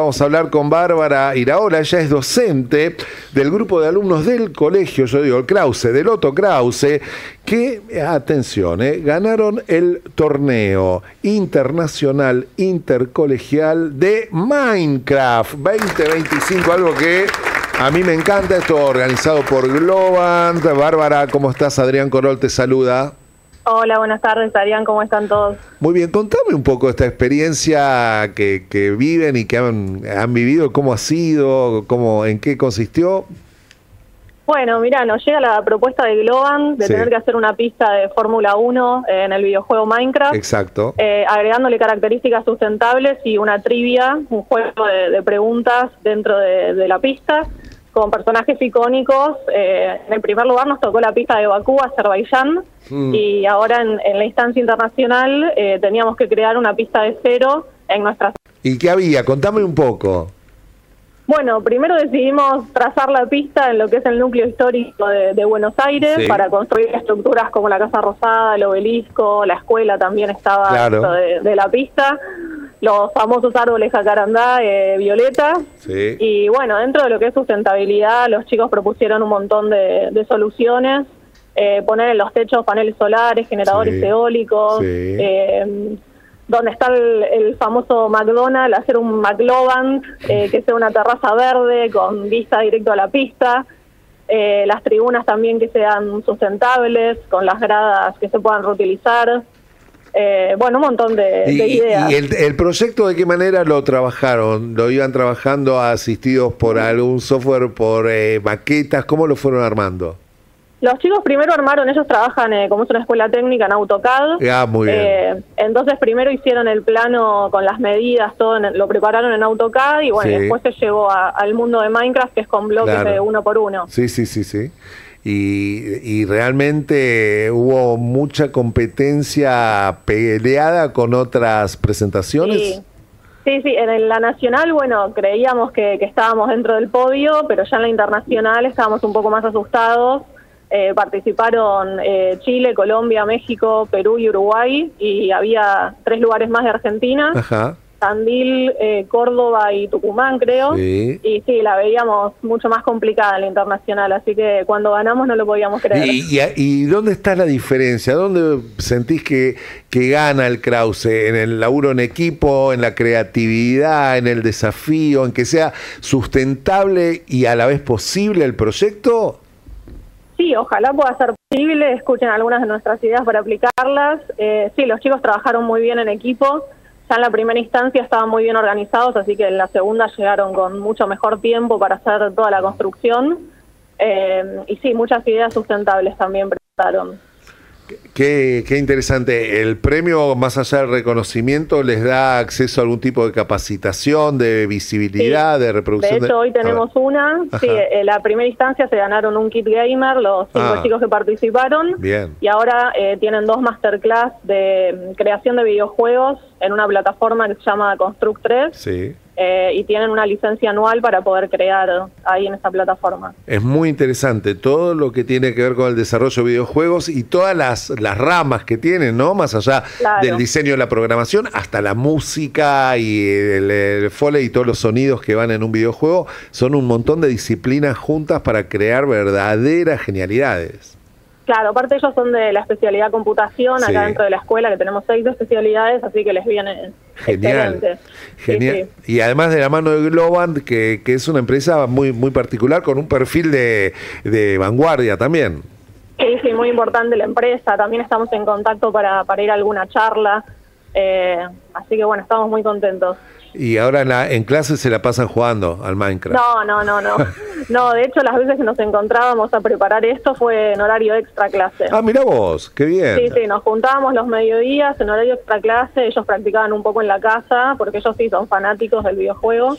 vamos a hablar con Bárbara Iraola. Ella es docente del grupo de alumnos del colegio, yo digo el Krause, del Otto Krause, que, atención, ganaron el torneo internacional intercolegial de Minecraft 2025, algo que a mí me encanta. Esto organizado por Globant. Bárbara, ¿cómo estás? Adrián Corol te saluda. Hola, buenas tardes, Adrián, ¿cómo están todos? Muy bien, contame un poco esta experiencia que viven y que han vivido, cómo ha sido, en qué consistió. Bueno, mira, nos llega la propuesta de Globant de tener que hacer una pista de Fórmula 1 en el videojuego Minecraft. Exacto. Agregándole características sustentables y una trivia, un juego de preguntas dentro de la pista, con personajes icónicos. En el primer lugar nos tocó la pista de Bakú, Azerbaiyán, y ahora en la instancia internacional teníamos que crear una pista de cero en nuestra... ¿Y qué había? Contame un poco. Bueno, primero decidimos trazar la pista en lo que es el núcleo histórico de Buenos Aires, para construir estructuras como la Casa Rosada, el obelisco, la escuela también estaba dentro de la pista, los famosos árboles jacarandá, violeta, y bueno, dentro de lo que es sustentabilidad, los chicos propusieron un montón de soluciones, poner en los techos paneles solares, generadores eólicos, donde está el famoso McDonald's, hacer un McLovant, que sea una terraza verde con vista directo a la pista, las tribunas también que sean sustentables, con las gradas que se puedan reutilizar, bueno, un montón de ideas. ¿Y el proyecto de qué manera lo trabajaron? ¿Lo iban trabajando asistidos por algún software, por maquetas? ¿Cómo lo fueron armando? Los chicos primero armaron, ellos trabajan como es una escuela técnica en AutoCAD. Muy bien. Entonces primero hicieron el plano con las medidas, todo lo prepararon en AutoCAD y bueno, después se llevó al mundo de Minecraft, que es con bloques de 1 por 1. Sí. Y realmente hubo mucha competencia peleada con otras presentaciones. Sí, en la nacional, bueno, creíamos que estábamos dentro del podio, pero ya en la internacional estábamos un poco más asustados. Participaron Chile, Colombia, México, Perú y Uruguay, y había 3 lugares más de Argentina, Tandil, Córdoba y Tucumán, creo, y sí, la veíamos mucho más complicada en la internacional, así que cuando ganamos no lo podíamos creer. ¿Y dónde está la diferencia? ¿Dónde sentís que gana el Krause? ¿En el laburo en equipo, en la creatividad, en el desafío, en que sea sustentable y a la vez posible el proyecto? Sí, ojalá pueda ser posible, escuchen algunas de nuestras ideas para aplicarlas. Sí, los chicos trabajaron muy bien en equipo, ya en la primera instancia estaban muy bien organizados, así que en la segunda llegaron con mucho mejor tiempo para hacer toda la construcción. Y sí, muchas ideas sustentables también presentaron. Qué interesante. ¿El premio, más allá del reconocimiento, les da acceso a algún tipo de capacitación, de visibilidad, de reproducción? De hecho, hoy tenemos una. Sí, en la primera instancia se ganaron un kit gamer, los 5 chicos que participaron. Bien. Y ahora tienen 2 masterclass de creación de videojuegos en una plataforma que se llama Construct 3. Y tienen una licencia anual para poder crear ahí en esa plataforma. Es muy interesante todo lo que tiene que ver con el desarrollo de videojuegos y todas las ramas que tienen, ¿no? Más allá del diseño de la programación, hasta la música y el foley y todos los sonidos que van en un videojuego, son un montón de disciplinas juntas para crear verdaderas genialidades. Claro, aparte ellos son de la especialidad computación, acá dentro de la escuela, que tenemos 6 especialidades, así que les viene excelente. Genial. Sí. Y además de la mano de Globant, que es una empresa muy particular, con un perfil de vanguardia también. Sí, muy importante la empresa, también estamos en contacto para ir a alguna charla, así que bueno, estamos muy contentos. Y ahora en clase se la pasan jugando al Minecraft. No, de hecho las veces que nos encontrábamos a preparar esto fue en horario extra clase. Mirá vos, qué bien. Sí, nos juntábamos los mediodías en horario extra clase, ellos practicaban un poco en la casa, porque ellos sí son fanáticos del videojuego.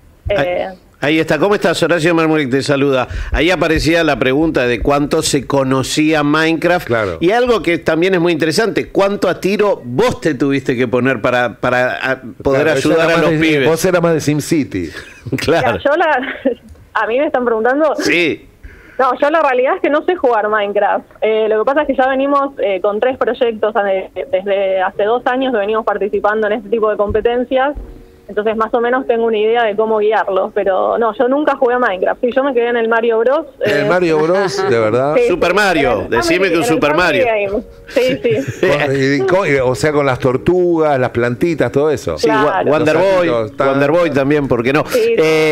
Ahí está. ¿Cómo estás? Horacio Marmuric te saluda. Ahí aparecía la pregunta de cuánto se conocía Minecraft. Claro. Y algo que también es muy interesante, ¿cuánto a tiro vos te tuviste que poner para poder ayudar a los pibes? Vos eras más de SimCity. Claro. ¿A mí me están preguntando? Sí. No, yo la realidad es que no sé jugar Minecraft. Lo que pasa es que ya venimos con 3 proyectos desde hace 2 años que venimos participando en este tipo de competencias. entonces más o menos tengo una idea de cómo guiarlos, pero no, yo nunca jugué a Minecraft. Sí, yo me quedé en el Mario Bros. El Mario Bros, de verdad. Sí, Super Mario, decime que un Super Mario. Sí, sí. O sea, con las tortugas, las plantitas, todo eso. Sí, claro. Wonder Boy también, ¿por qué no? Sí,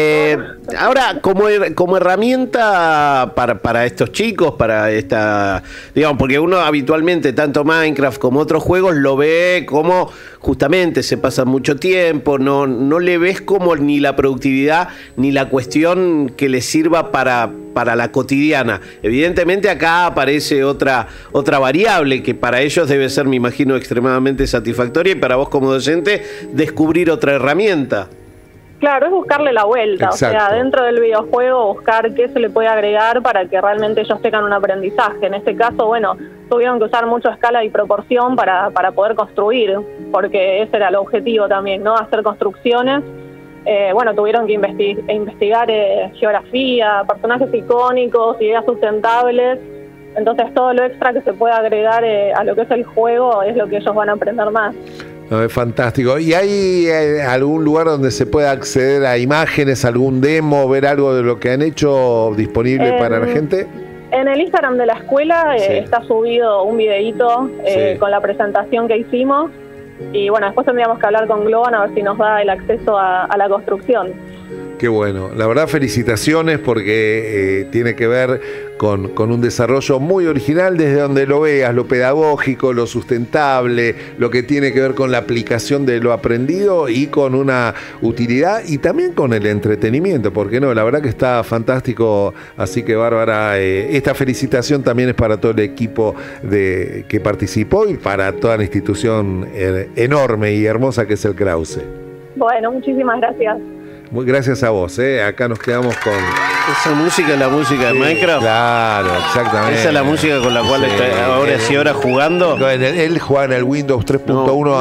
ahora, como herramienta para estos chicos, para esta, digamos, porque uno habitualmente, tanto Minecraft como otros juegos, lo ve como justamente se pasa mucho tiempo, no le ves como ni la productividad ni la cuestión que le sirva para la cotidiana. Evidentemente acá aparece otra variable que para ellos debe ser, me imagino, extremadamente satisfactoria, y para vos como docente descubrir otra herramienta. Claro, es buscarle la vuelta. Exacto. O sea, dentro del videojuego buscar qué se le puede agregar para que realmente ellos tengan un aprendizaje. En este caso, bueno, tuvieron que usar mucho escala y proporción para poder construir, porque ese era el objetivo también, ¿no? Hacer construcciones. Bueno, tuvieron que investigar geografía, personajes icónicos, ideas sustentables. Entonces todo lo extra que se puede agregar a lo que es el juego es lo que ellos van a aprender más. No, es fantástico. ¿Y hay algún lugar donde se pueda acceder a imágenes, algún demo, ver algo de lo que han hecho disponible para la gente? En el Instagram de la escuela Sí. está subido un videíto Sí. con la presentación que hicimos. Y bueno, después tendríamos que hablar con Globan a ver si nos da el acceso a la construcción. Qué bueno. La verdad, felicitaciones porque tiene que ver con un desarrollo muy original desde donde lo veas, lo pedagógico, lo sustentable, lo que tiene que ver con la aplicación de lo aprendido y con una utilidad y también con el entretenimiento, porque no, la verdad que está fantástico. Así que, Bárbara, esta felicitación también es para todo el equipo que participó y para toda la institución enorme y hermosa que es el Krause. Bueno, muchísimas gracias. Muy gracias a vos, acá nos quedamos con... Esa música es la música de Minecraft. Claro, exactamente. Esa es la música con la cual está ahora jugando. Él juega en el Windows 3.1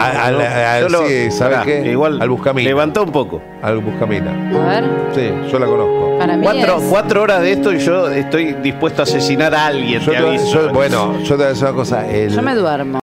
¿sabes qué? Igual al Buscamina. Levantó un poco. Al Buscamina. A ver. Sí, yo la conozco. Para mí 4 horas de esto y yo estoy dispuesto a asesinar a alguien. Bueno, yo te voy a decir una cosa. yo me duermo.